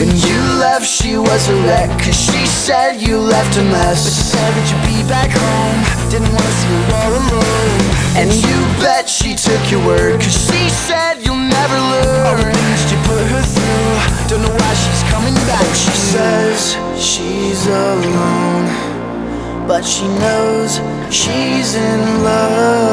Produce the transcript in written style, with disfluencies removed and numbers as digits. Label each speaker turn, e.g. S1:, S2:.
S1: When you left she was a wreck, cause she said you left a mess.
S2: But she said that you'd be back home, didn't wanna see you all alone.
S1: And you bet she took your word, cause she said you'll never
S2: All the
S1: learn.
S2: things you put her through, don't know why she's coming back.
S1: Oh, she says she's alone, but she knows she's in love.